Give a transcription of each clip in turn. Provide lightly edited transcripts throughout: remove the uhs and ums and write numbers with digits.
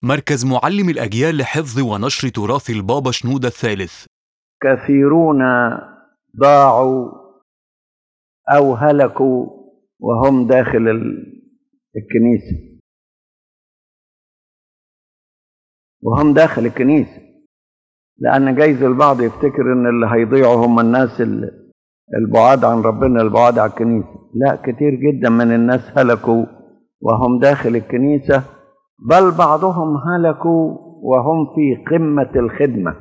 مركز معلم الأجيال لحفظ ونشر تراث البابا شنودة الثالث. كثيرون ضاعوا أو هلكوا وهم داخل الكنيسة، وهم داخل الكنيسة، لأن جايز البعض يفتكر إن اللي هيضيعوا هم الناس البعاد عن ربنا، البعاد عن الكنيسة. لا، كتير جدا من الناس هلكوا وهم داخل الكنيسة، بل بعضهم هلكوا وهم في قمة الخدمة.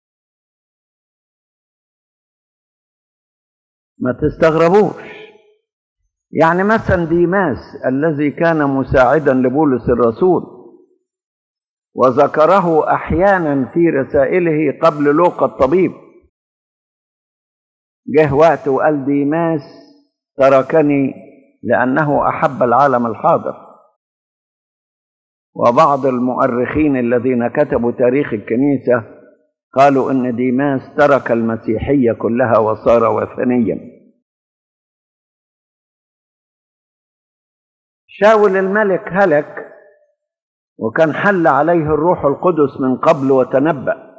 ما تستغربوش. يعني مثلا ديماس الذي كان مساعدا لبولس الرسول وذكره أحيانا في رسائله قبل لوقا الطبيب، جه وقت وقال ديماس تركني لأنه أحب العالم الحاضر. وبعض المؤرخين الذين كتبوا تاريخ الكنيسة قالوا إن ديماس ترك المسيحية كلها وصار وثنيا. شاول الملك هلك وكان حل عليه الروح القدس من قبل وتنبأ.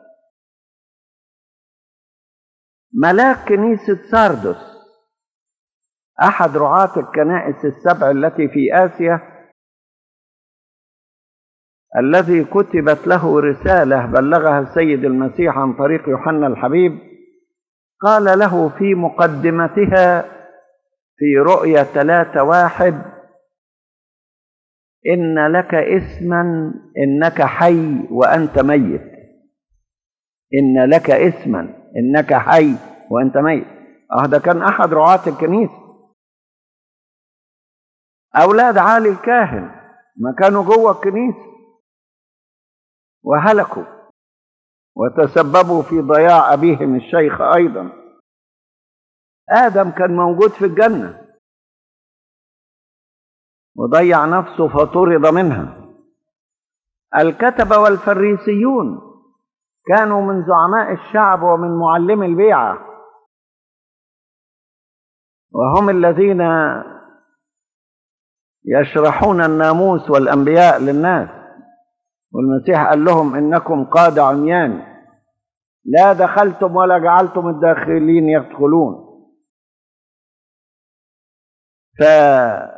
ملاك كنيسة ساردس أحد رعاة الكنائس السبع التي في آسيا، الذي كتبت له رسالة بلغها السيد المسيح عن طريق يوحنا الحبيب، قال له في مقدمتها في رؤيا 3:1: إن لك اسما إنك حي وأنت ميت. إن لك اسما إنك حي وأنت ميت. ده كان أحد رعاة الكنيسة. أولاد عالي الكاهن ما كانوا جوه الكنيسة وهلكوا وتسببوا في ضياع أبيهم الشيخ أيضا. آدم كان موجود في الجنة وضيع نفسه فطرد منها. الكتبة والفريسيون كانوا من زعماء الشعب ومن معلمي البيعة، وهم الذين يشرحون الناموس والأنبياء للناس. والمسيح قال لهم إنكم قاد عميان لا دخلتم ولا جعلتم الداخلين يدخلون. فجايز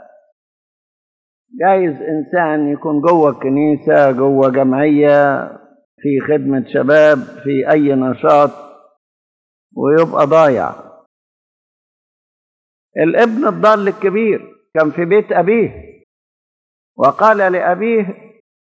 إنسان يكون جوه الكنيسة، جوه جمعية، في خدمة شباب، في أي نشاط، ويبقى ضايع. الابن الضال الكبير كان في بيت أبيه وقال لأبيه: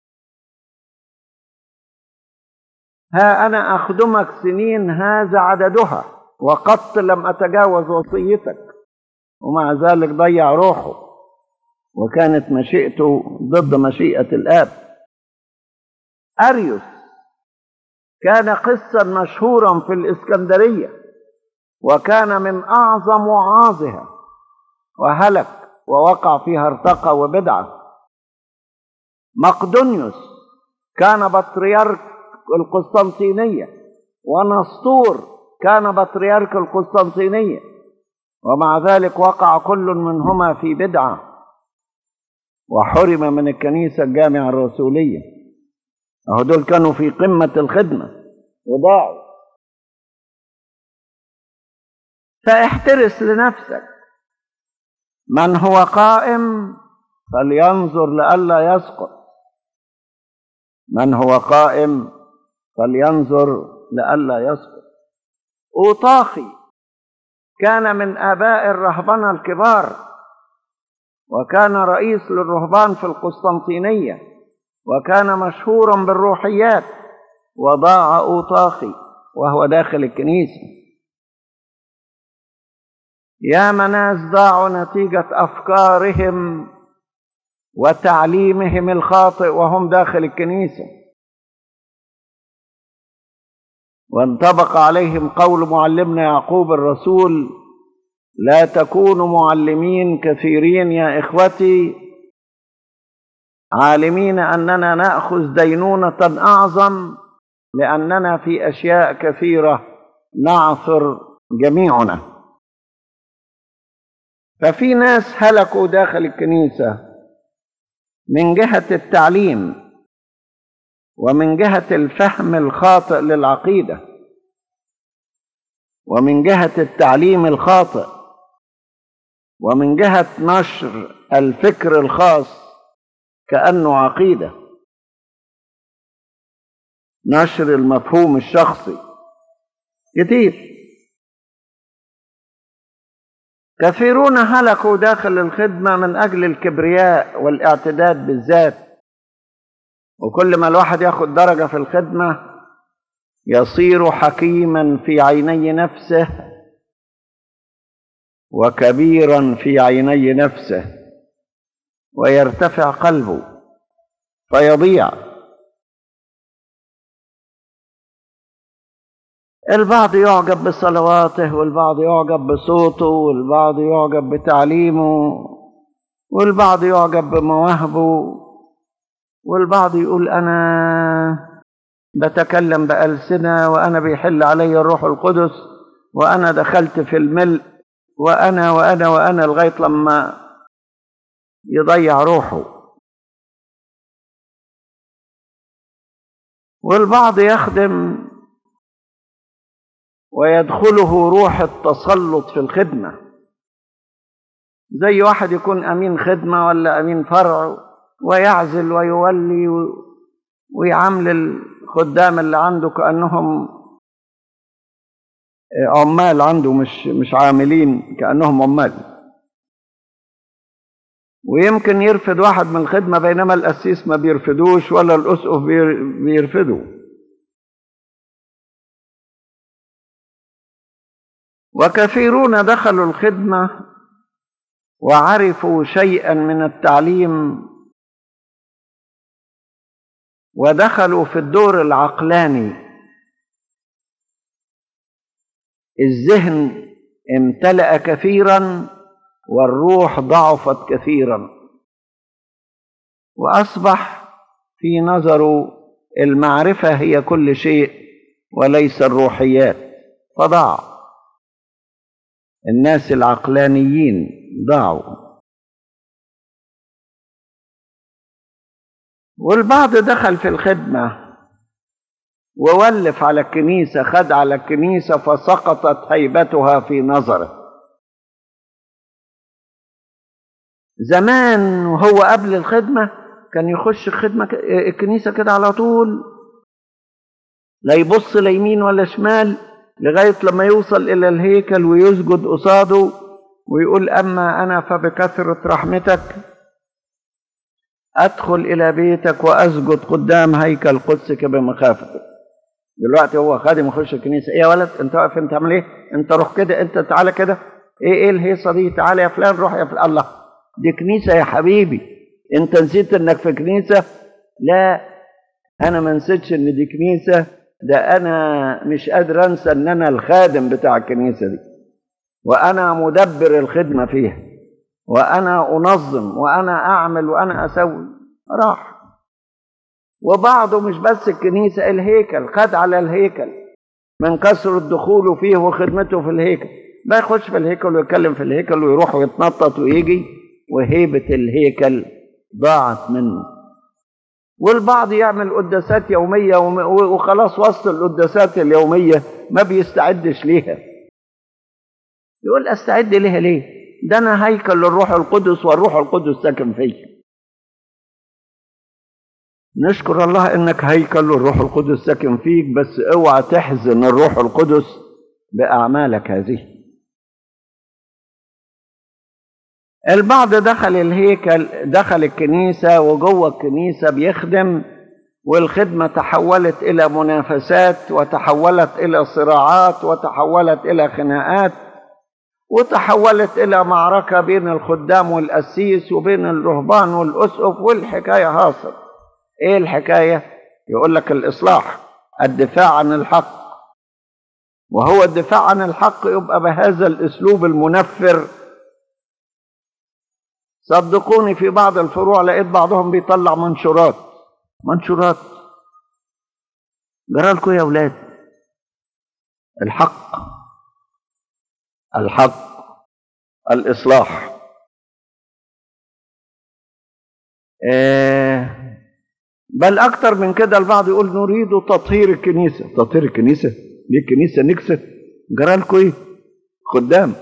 ها أنا أخدمك سنين هذا عددها وقط لم أتجاوز وصيتك، ومع ذلك ضيع روحه وكانت مشيئته ضد مشيئة الآب. أريوس كان قسا مشهورا في الإسكندرية وكان من أعظم وعاظها، وهلك ووقع فيها ارتقى وبدعة. مقدونيوس كان بطريرك القسطنطينية، ونسطور كان بطريرك القسطنطينية، ومع ذلك وقع كل منهما في بدعة وحرم من الكنيسة الجامعة الرسولية. دول كانوا في قمة الخدمة وضاعوا. فاحترس لنفسك. من هو قائم فلينظر لئلا يسقط. من هو قائم فلينظر لئلا يسقط. أوطاخي كان من آباء الرهبنة الكبار، وكان رئيس للرهبان في القسطنطينية، وكان مشهورا بالروحيات، وضاع أوطاخي وهو داخل الكنيسة. يا ناس ضاعوا نتيجة أفكارهم وتعليمهم الخاطئ وهم داخل الكنيسة، وانطبق عليهم قول معلمنا يعقوب الرسول: لا تكونوا معلمين كثيرين يا إخوتي، عالمين أننا نأخذ دينونة أعظم، لأننا في أشياء كثيرة نعثر جميعنا. ففي ناس هلكوا داخل الكنيسة من جهة التعليم ومن جهة الفهم الخاطئ للعقيدة، ومن جهة التعليم الخاطئ، ومن جهة نشر الفكر الخاص كأنه عقيدة، نشر المفهوم الشخصي كتير. كثيرون هلكوا داخل الخدمة من أجل الكبرياء والاعتداد بالذات، وكل ما الواحد ياخد درجة في الخدمة يصير حكيما في عيني نفسه وكبيرا في عيني نفسه، ويرتفع قلبه فيضيع. البعض يعجب بصلواته، والبعض يعجب بصوته، والبعض يعجب بتعليمه، والبعض يعجب بمواهبه، والبعض يقول أنا بتكلم بألسنة، وأنا بيحل علي الروح القدس، وأنا دخلت في الملء، وأنا وأنا وأنا، لغاية لما يضيع روحه. والبعض يخدم ويدخله روح التسلط في الخدمة، زي واحد يكون أمين خدمة ولا أمين فرع ويعزل ويولي ويعامل الخدام اللي عنده كأنهم عمال عنده، مش عاملين، كأنهم عمال. ويمكن يرفض واحد من الخدمة بينما القسيس ما بيرفضوش ولا الأسقف بيرفضوا. وكثيرون دخلوا الخدمة وعرفوا شيئا من التعليم ودخلوا في الدور العقلاني، الذهن امتلأ كثيرا والروح ضعفت كثيرا، وأصبح في نظره المعرفة هي كل شيء وليس الروحيات، فضاع. الناس العقلانيين ضاعوا. والبعض دخل في الخدمة وولف على الكنيسة، خد على الكنيسة فسقطت هيبتها في نظره. زمان وهو قبل الخدمة كان يخش الكنيسة كده على طول، لا يبص لا يمين ولا شمال، لغاية لما يوصل إلى الهيكل ويسجد قصاده ويقول أما أنا فبكثرة رحمتك أدخل إلى بيتك وأسجد قدام هيكل قدسك بمخافتك. دلوقتي هو خادم يخش الكنيسة، إيه يا ولد أنت واقف أنت عامل إيه؟ أنت روح كده، أنت تعالى كده، إيه الهيصة دي؟ تعالى يا فلان، روح يا فلان. الله، دي كنيسة يا حبيبي، أنت نسيت إنك في كنيسة؟ لا، أنا ما نسيتش إن دي كنيسة، ده أنا مش قادر أنسى إن أنا الخادم بتاع الكنيسة دي، وأنا مدبر الخدمة فيها، وأنا أنظم، وأنا أعمل، وأنا أسوي. راح. وبعضه مش بس الكنيسة، الهيكل، خد على الهيكل من كثرة دخوله فيه وخدمته في الهيكل، بقى يخش في الهيكل ويتكلم في الهيكل ويروح ويتنطط ويجي، وهيبة الهيكل ضاعت منه. والبعض يعمل قداسات يومية وخلاص وسط القداسات اليومية ما بيستعدش ليها. يقول أستعد ليها ليه؟ ده أنا هيكل للروح القدس والروح القدس ساكن فيا. نشكر الله إنك هيكل للروح القدس ساكن فيك، بس اوعى تحزن الروح القدس بأعمالك هذه. البعض دخل الهيكل، دخل الكنيسة، وجوه الكنيسة بيخدم، والخدمة تحولت إلى منافسات، وتحولت إلى صراعات، وتحولت إلى خناقات، وتحولت إلى معركة بين الخدام والقسيس وبين الرهبان والأسقف، والحكاية هاصل. إيه الحكاية؟ يقول لك الإصلاح، الدفاع عن الحق. وهو الدفاع عن الحق يبقى بهذا الأسلوب المنفر. صدقوني في بعض الفروع لقيت بعضهم بيطلع منشورات. جرالكم يا أولاد؟ الحق، الإصلاح. بل أكتر من كده البعض يقول نريد تطهير الكنيسة. تطهير الكنيسة؟ ليه الكنيسة نكسة؟ جرالكوا إيه؟ خدام.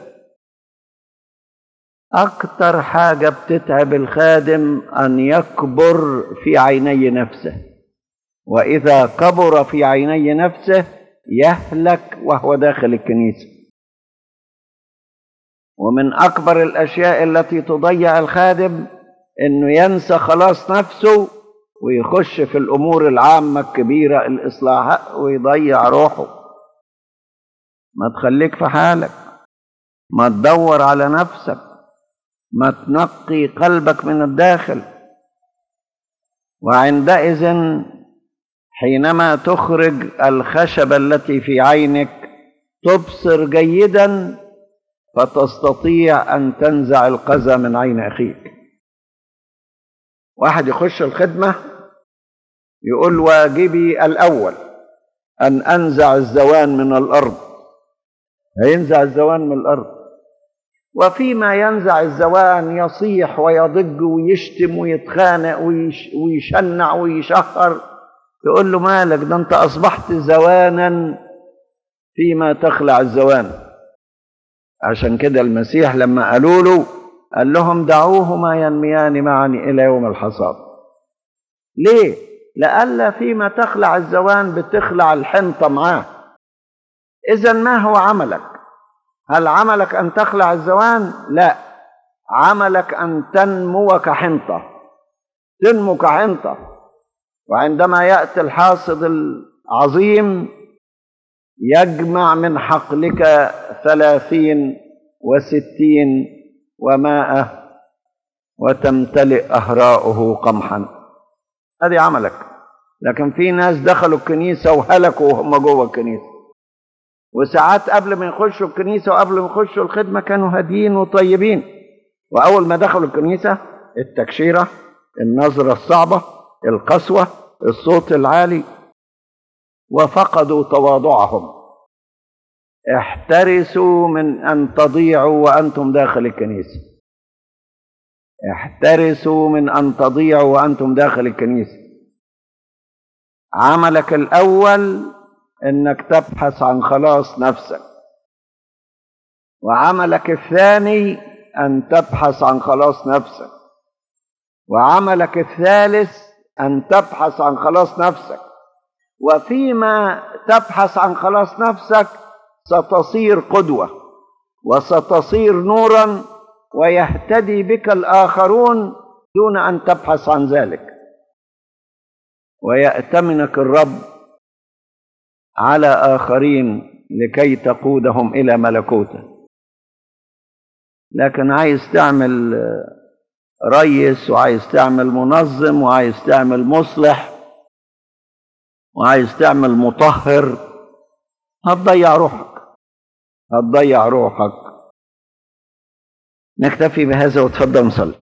أكتر حاجة بتتعب الخادم أن يكبر في عيني نفسه، وإذا كبر في عيني نفسه يهلك وهو داخل الكنيسة. ومن أكبر الأشياء التي تضيع الخادم إنه ينسى خلاص نفسه ويخش في الأمور العامة الكبيرة، الإصلاحات، ويضيع روحه. ما تخليك في حالك، ما تدور على نفسك، ما تنقي قلبك من الداخل. وعندئذ حينما تخرج الخشبة التي في عينك تبصر جيدا، فتستطيع أن تنزع القذى من عين أخيك. واحد يخش الخدمة يقول واجبي الأول أن أنزع الزوان من الأرض، هينزع الزوان من الأرض، وفيما ينزع الزوان يصيح ويضج ويشتم ويتخانق ويشنع ويشهر. تقول له مالك؟ ده أنت أصبحت زوانا فيما تخلع الزوان. عشان كده المسيح لما قالوا له قال لهم دعوهما ينميان معا إلى يوم الحصاد. ليه؟ لألا فيما تخلع الزوان بتخلع الحنطة معاه. إذن ما هو عملك؟ هل عملك أن تخلع الزوان؟ لا، عملك أن تنمو كحنطة، تنمو كحنطة. وعندما يأتي الحاصد العظيم يجمع من حقلك 30 و60 و100 وتمتلئ أهراؤه قمحا. هذه عملك. لكن في ناس دخلوا الكنيسة وهلكوا وهم جوه الكنيسة، وساعات قبل ما يخشوا الكنيسة وقبل ما يخشوا الخدمة كانوا هاديين وطيبين، وأول ما دخلوا الكنيسة التكشيرة، النظرة الصعبة، القسوة، الصوت العالي، وفقدوا تواضعهم. احترسوا من أن تضيعوا وأنتم داخل الكنيسة. احترسوا من أن تضيعوا وأنتم داخل الكنيسة. عملك الأول إنك تبحث عن خلاص نفسك، وعملك الثاني أن تبحث عن خلاص نفسك، وعملك الثالث أن تبحث عن خلاص نفسك. وفيما تبحث عن خلاص نفسك ستصير قدوة وستصير نورا، ويهتدي بك الآخرون دون أن تبحث عن ذلك، ويأتمنك الرب على آخرين لكي تقودهم إلى ملكوته. لكن عايز تعمل ريس، وعايز تعمل منظم، وعايز تعمل مصلح، وعايز تعمل مطهر، هتضيع روحك، هتضيع روحك. نكتفي بهذا وتفضل نصلي.